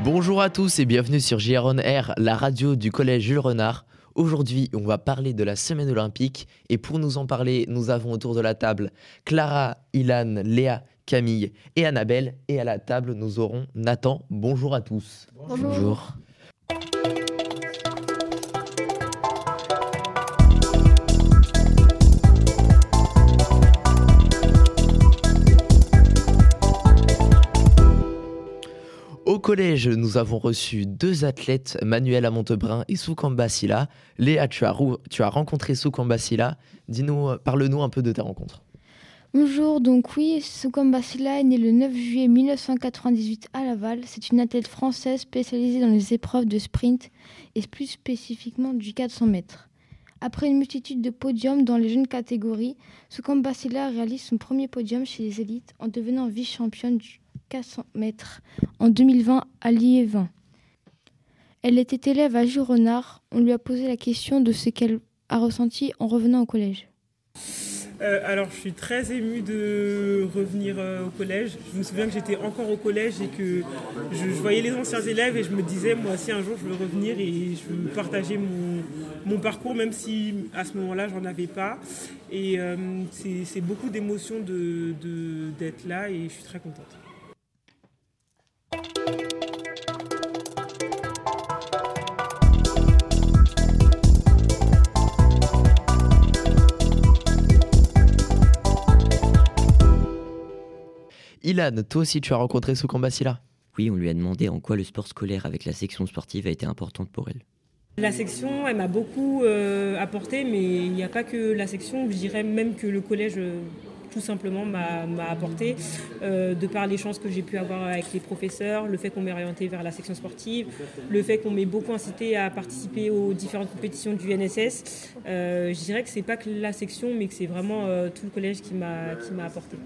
Bonjour à tous et bienvenue sur JR On Air, la radio du collège Jules Renard. Aujourd'hui, on va parler de la semaine olympique et pour nous en parler, nous avons autour de la table Clara, Ilan, Léa, Camille et Annabelle. Et à la table, nous aurons Nathan. Bonjour à tous. Bonjour. Au collège, nous avons reçu deux athlètes, Manuela Montebrun et Soukamba Silla. Léa, tu as rencontré Soukamba Silla. Parle-nous un peu de ta rencontre. Bonjour, donc oui, Soukamba Silla est née le 9 juillet 1998 à Laval. C'est une athlète française spécialisée dans les épreuves de sprint et plus spécifiquement du 400 mètres. Après une multitude de podiums dans les jeunes catégories, Soukamba Silla réalise son premier podium chez les élites en devenant vice-championne du 400 mètres en 2020 à Liévin. Elle était élève à Jules Renard. On lui a posé la question de ce qu'elle a ressenti en revenant au collège. Alors je suis très émue de revenir au collège. Je me souviens que j'étais encore au collège et que je voyais les anciens élèves et je me disais moi aussi un jour je veux revenir et je veux partager mon parcours même si à ce moment-là j'en avais pas. Et c'est beaucoup d'émotions d'être là et je suis très contente. Ilan, toi aussi tu as rencontré Soukamba Silla. Oui, on lui a demandé en quoi le sport scolaire avec la section sportive a été importante pour elle. La section, elle m'a beaucoup apporté, mais il n'y a pas que la section, je dirais même que le collège tout simplement m'a apporté, de par les chances que j'ai pu avoir avec les professeurs, le fait qu'on m'ait orienté vers la section sportive, le fait qu'on m'ait beaucoup incité à participer aux différentes compétitions du NSS. Je dirais que c'est pas que la section, mais que c'est vraiment tout le collège qui m'a apporté.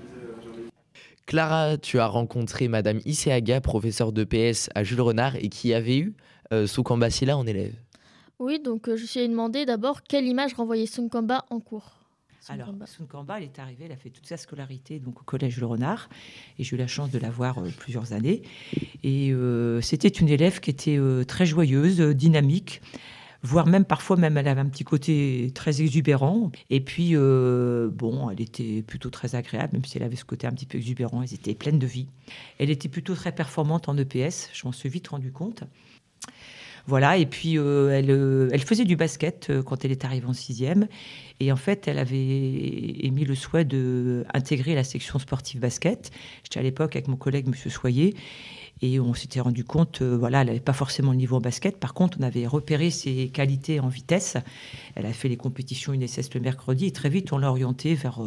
Clara, tu as rencontré Madame Isseaga, professeure de PS à Jules Renard et qui avait eu Soukamba Silla en élève. Oui, donc je me suis demandé d'abord quelle image renvoyait Soukamba en cours. Alors, Soukamba, elle est arrivée, elle a fait toute sa scolarité donc, au collège Jules Renard et j'ai eu la chance de la voir plusieurs années. Et c'était une élève qui était très joyeuse, dynamique, voire même parfois elle avait un petit côté très exubérant. Et puis, elle était plutôt très agréable, même si elle avait ce côté un petit peu exubérant, elle était pleine de vie. Elle était plutôt très performante en EPS, je m'en suis vite rendu compte. Voilà, et puis elle faisait du basket quand elle est arrivée en 6e. Et en fait, elle avait émis le souhait d'intégrer la section sportive basket. J'étais à l'époque avec mon collègue, M. Soyer. Et on s'était rendu compte, elle n'avait pas forcément le niveau en basket. Par contre, on avait repéré ses qualités en vitesse. Elle a fait les compétitions UNSS le mercredi. Et très vite, on l'a orientée vers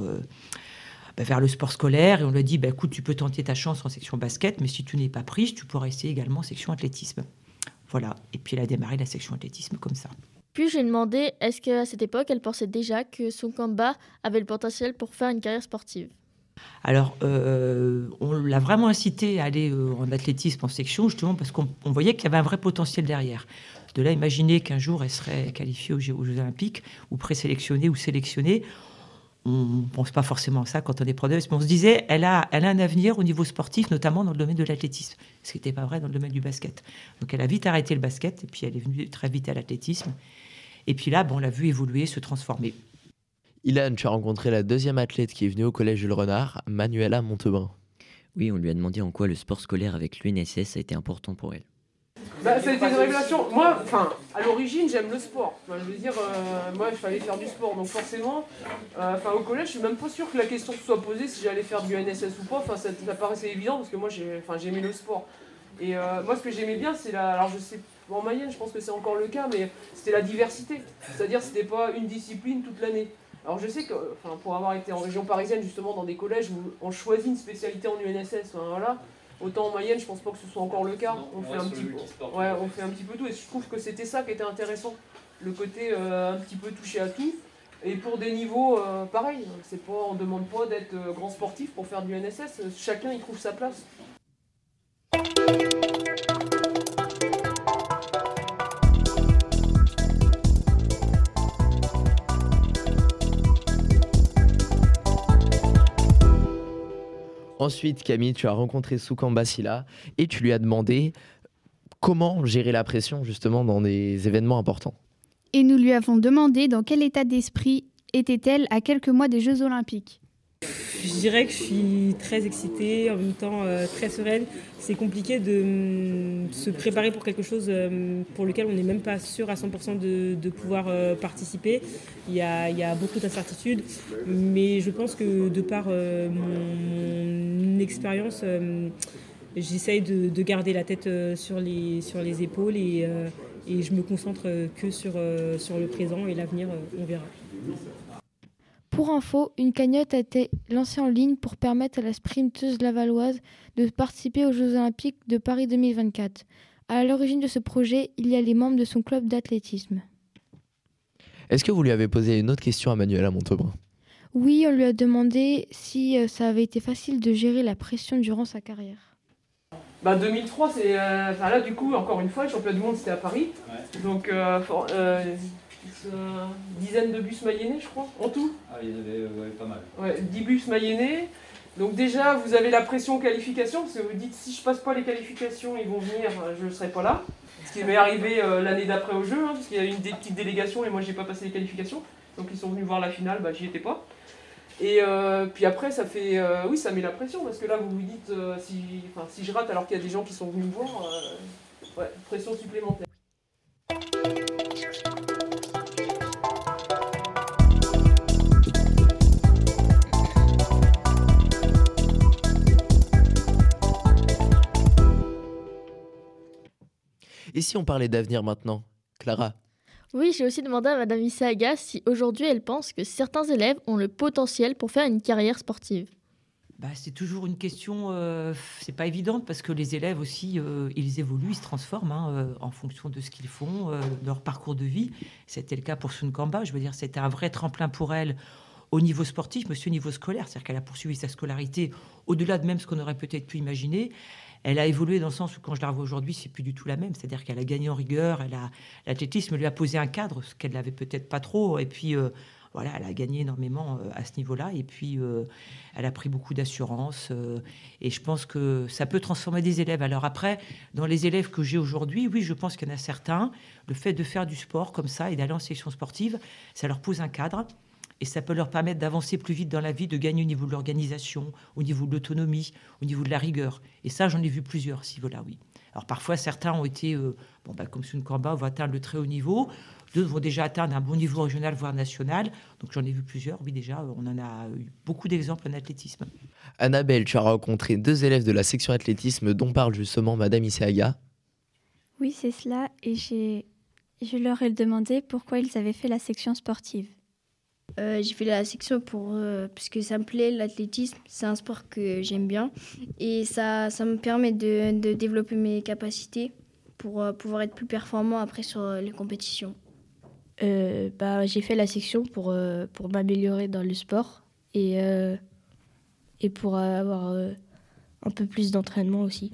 le sport scolaire. Et on lui a dit, écoute, tu peux tenter ta chance en section basket. Mais si tu n'es pas prise, tu pourras essayer également en section athlétisme. Voilà, et puis elle a démarré la section athlétisme comme ça. Puis j'ai demandé, est-ce qu'à cette époque, elle pensait déjà que Soukamba avait le potentiel pour faire une carrière sportive ? Alors, on l'a vraiment incitée à aller en athlétisme, en section, justement parce qu'on voyait qu'il y avait un vrai potentiel derrière. De là, imaginer qu'un jour, elle serait qualifiée aux Jeux Olympiques, ou présélectionnée, ou sélectionnée. On ne pense pas forcément à ça quand on est prof, mais on se disait elle a un avenir au niveau sportif, notamment dans le domaine de l'athlétisme, ce qui n'était pas vrai dans le domaine du basket. Donc elle a vite arrêté le basket, et puis elle est venue très vite à l'athlétisme. Et puis là, on l'a vu évoluer, se transformer. Ilan, tu as rencontré la deuxième athlète qui est venue au collège Jules Renard, Manuela Montebrun. Oui, on lui a demandé en quoi le sport scolaire avec l'UNSS a été important pour elle. Ça a été une révélation. Moi, à l'origine, j'aime le sport. Moi, il fallait faire du sport. Donc forcément, au collège, je suis même pas sûr que la question se soit posée si j'allais faire du NSS ou pas. Ça paraissait évident parce que moi, j'aimais le sport. Et moi, ce que j'aimais bien, c'est alors je sais, en Mayenne, je pense que c'est encore le cas, mais c'était la diversité. C'est-à-dire, c'était pas une discipline toute l'année. Alors je sais que, pour avoir été en région parisienne, justement, dans des collèges où on choisit une spécialité en UNSS, autant en Mayenne, je pense pas que ce soit encore le cas. On fait un petit peu tout. Et je trouve que c'était ça qui était intéressant. Le côté un petit peu touché à tout. Et pour des niveaux pareil. On ne demande pas d'être grand sportif pour faire du NSS. Chacun y trouve sa place. Ensuite, Camille, tu as rencontré Soukamba Silla et tu lui as demandé Comment gérer la pression justement dans des événements importants? Et nous lui avons demandé dans quel état d'esprit était-elle à quelques mois des Jeux Olympiques. Je dirais que je suis très excitée, en même temps très sereine. C'est compliqué de se préparer pour quelque chose pour lequel on n'est même pas sûr à 100% de pouvoir participer. Il y a beaucoup d'incertitudes, mais je pense que de par mon expérience, j'essaye de garder la tête sur les épaules et je me concentre que sur le présent et l'avenir, on verra. Pour info, une cagnotte a été lancée en ligne pour permettre à la sprinteuse lavalloise de participer aux Jeux Olympiques de Paris 2024. À l'origine de ce projet, il y a les membres de son club d'athlétisme. Est-ce que vous lui avez posé une autre question à Manuela Montauban? Oui, on lui a demandé si ça avait été facile de gérer la pression durant sa carrière. 2003, c'est. Là, du coup, encore une fois, le championnat du monde, c'était à Paris. Ouais. Donc, dizaine de bus mayennais, je crois, en tout. Ah, il y en avait pas mal. Ouais, 10 bus mayennais. Donc déjà, vous avez la pression qualification, parce que vous dites, si je passe pas les qualifications, ils vont venir, je ne serai pas là. Ce qui m'est arrivé l'année d'après au jeu, parce qu'il y a eu une petite délégation et moi, j'ai pas passé les qualifications. Donc ils sont venus voir la finale, j'y étais pas. Et puis après, ça fait, oui, ça met la pression, parce que là, vous vous dites, si je rate alors qu'il y a des gens qui sont venus me voir, pression supplémentaire. Et si on parlait d'avenir maintenant, Clara? Oui, j'ai aussi demandé à Madame Issahaga si aujourd'hui elle pense que certains élèves ont le potentiel pour faire une carrière sportive. C'est toujours une question, c'est pas évidente parce que les élèves aussi, ils évoluent, ils se transforment en fonction de ce qu'ils font, de leur parcours de vie. C'était le cas pour Sun Kamba, je veux dire, c'était un vrai tremplin pour elle au niveau sportif, mais aussi au niveau scolaire. C'est-à-dire qu'elle a poursuivi sa scolarité au-delà de même ce qu'on aurait peut-être pu imaginer. Elle a évolué dans le sens où, quand je la revois aujourd'hui, c'est plus du tout la même. C'est-à-dire qu'elle a gagné en rigueur, l'athlétisme lui a posé un cadre, ce qu'elle n'avait peut-être pas trop. Et puis, elle a gagné énormément à ce niveau-là. Et puis, elle a pris beaucoup d'assurance. Et je pense que ça peut transformer des élèves. Alors après, dans les élèves que j'ai aujourd'hui, oui, je pense qu'il y en a certains. Le fait de faire du sport comme ça et d'aller en section sportive, ça leur pose un cadre. Et ça peut leur permettre d'avancer plus vite dans la vie, de gagner au niveau de l'organisation, au niveau de l'autonomie, au niveau de la rigueur. Et ça, j'en ai vu plusieurs, à ce niveau-là, oui. Alors parfois, certains ont été, comme Sun Kamba, vont atteindre le très haut niveau. D'autres vont déjà atteindre un bon niveau régional, voire national. Donc j'en ai vu plusieurs, oui, déjà. On en a eu beaucoup d'exemples en athlétisme. Annabelle, tu as rencontré 2 élèves de la section athlétisme dont parle justement Madame Issahaga. Oui, c'est cela. Et je leur ai demandé pourquoi ils avaient fait la section sportive. J'ai fait la section parce que ça me plaît, l'athlétisme, c'est un sport que j'aime bien et ça me permet de développer mes capacités pour pouvoir être plus performant après sur les compétitions. J'ai fait la section pour m'améliorer dans le sport et pour avoir un peu plus d'entraînement aussi.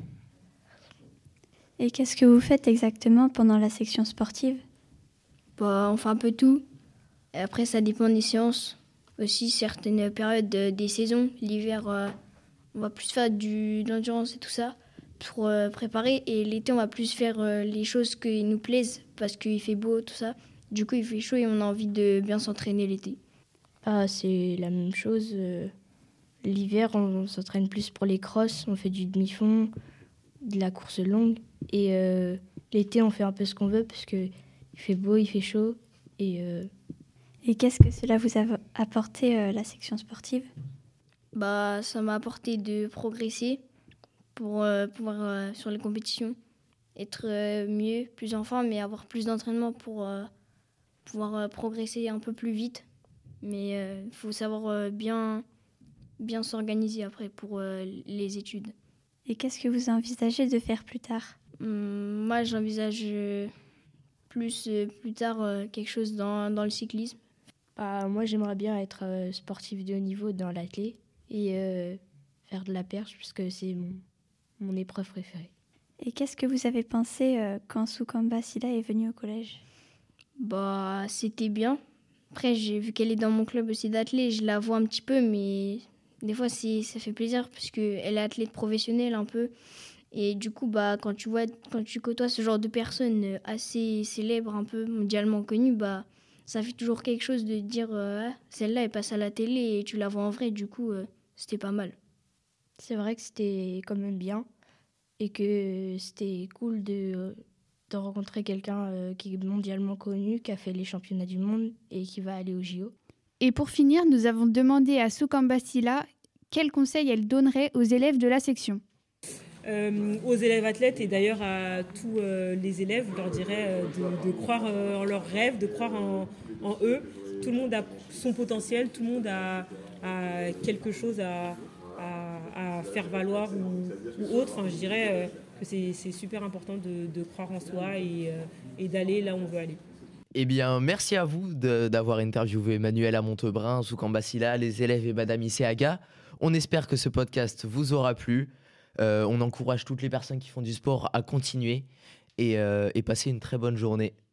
Et qu'est-ce que vous faites exactement pendant la section sportive? On fait un peu tout. Après, ça dépend des séances. Aussi, certaines périodes des saisons. L'hiver, on va plus faire de l'endurance et tout ça pour préparer. Et l'été, on va plus faire les choses qui nous plaisent parce qu'il fait beau, tout ça. Du coup, il fait chaud et on a envie de bien s'entraîner l'été. C'est la même chose. L'hiver, on s'entraîne plus pour les crosses. On fait du demi-fond, de la course longue. Et l'été, on fait un peu ce qu'on veut parce qu'il fait beau, il fait chaud. Et qu'est-ce que cela vous a apporté, la section sportive? Ça m'a apporté de progresser pour pouvoir, sur les compétitions, être mieux, plus en forme, mais avoir plus d'entraînement pour pouvoir progresser un peu plus vite. Mais il faut savoir bien s'organiser après pour les études. Et qu'est-ce que vous envisagez de faire plus tard? Moi, j'envisage plus tard quelque chose dans le cyclisme. Moi, j'aimerais bien être sportif de haut niveau dans l'athlé et faire de la perche puisque c'est mon épreuve préférée. Et qu'est-ce que vous avez pensé quand Soukamba Silla est venue au collège? C'était bien. Après, j'ai vu qu'elle est dans mon club aussi d'athlé, je la vois un petit peu, mais des fois, ça fait plaisir parce qu'elle est athlète professionnelle un peu. Et du coup, quand tu côtoies ce genre de personnes assez célèbres, un peu mondialement connues, ça fait toujours quelque chose de dire celle-là, elle passe à la télé et tu la vois en vrai. Du coup, c'était pas mal. C'est vrai que c'était quand même bien et que c'était cool de rencontrer quelqu'un qui est mondialement connu, qui a fait les championnats du monde et qui va aller au JO. Et pour finir, nous avons demandé à Soukamba Sylla quels conseils elle donnerait aux élèves de la section. Aux élèves athlètes et d'ailleurs à tous les élèves, je leur dirais de croire en leurs rêves, de croire en eux. Tout le monde a son potentiel, tout le monde a quelque chose à faire valoir ou autre. Enfin, je dirais que c'est super important de croire en soi et d'aller là où on veut aller. Eh bien, merci à vous d'avoir interviewé Manuela Montebrin, Soukamba Sylla, les élèves et Madame Iseaga. On espère que ce podcast vous aura plu. On encourage toutes les personnes qui font du sport à continuer et passer une très bonne journée.